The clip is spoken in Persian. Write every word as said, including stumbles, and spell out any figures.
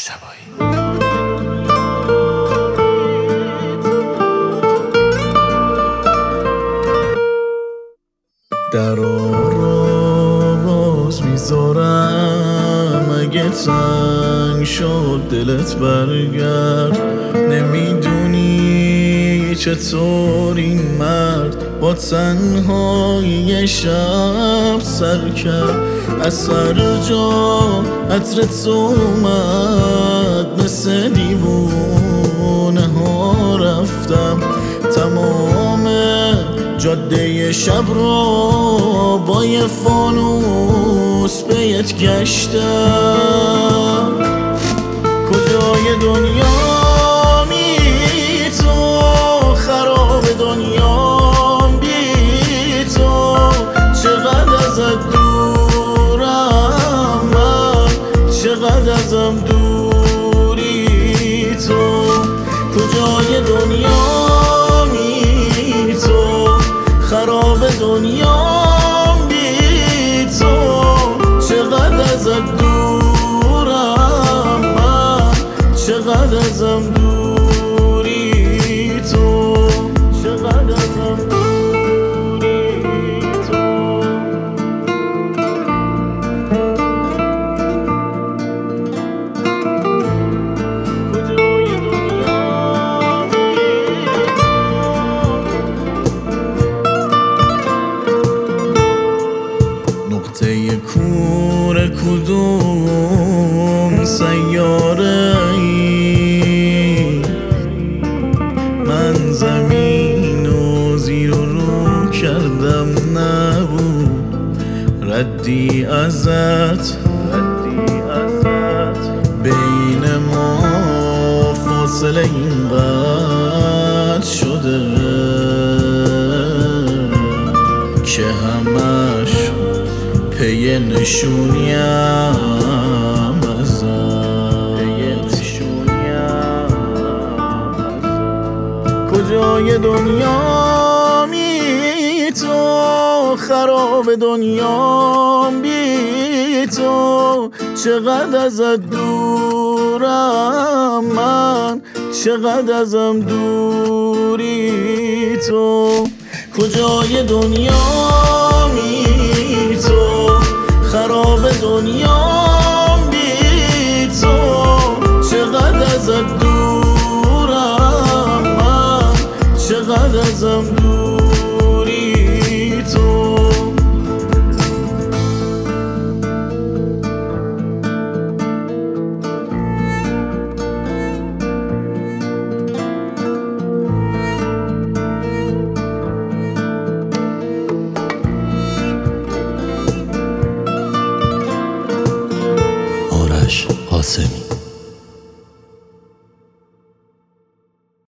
طباطبایی. درا را باز میذارم اگه تنگ شد دلت برگرد. نمیدونی چطور این مرد با تنهایی شب سر کرد. از سر جا عطرت اومد، مثل دیوونه ها رفتم. تمام جاده شب رو با یه فانوس بهت گشتم. کجای دنیا می تو، خراب دنیا بی تو. چقدر ازت دورم من، چقدر ازم دوری تو. کجای دنیا می تو، خراب دنیا بی تو. چقدر ازت دورم من، چقدر ازم دوری تو. چقدر ازم دوری تو. کجای دنیا نقطه کور کدوم سیاره ای؟ من زمین و زیر و رو کردم، نبود ردی ازت. بین ما فاصله اینقدر شده که همش پی نشونیم ازت. کجای دنیا می تو، خراب دنیا بی تو. چقدر ازت دورم من، چقدر ازم دوری تو. کجای دنیا می تو، خراب دنیا بی تو. چقدر ازت دورم من، چقدر ازم دوری تو. قاسمی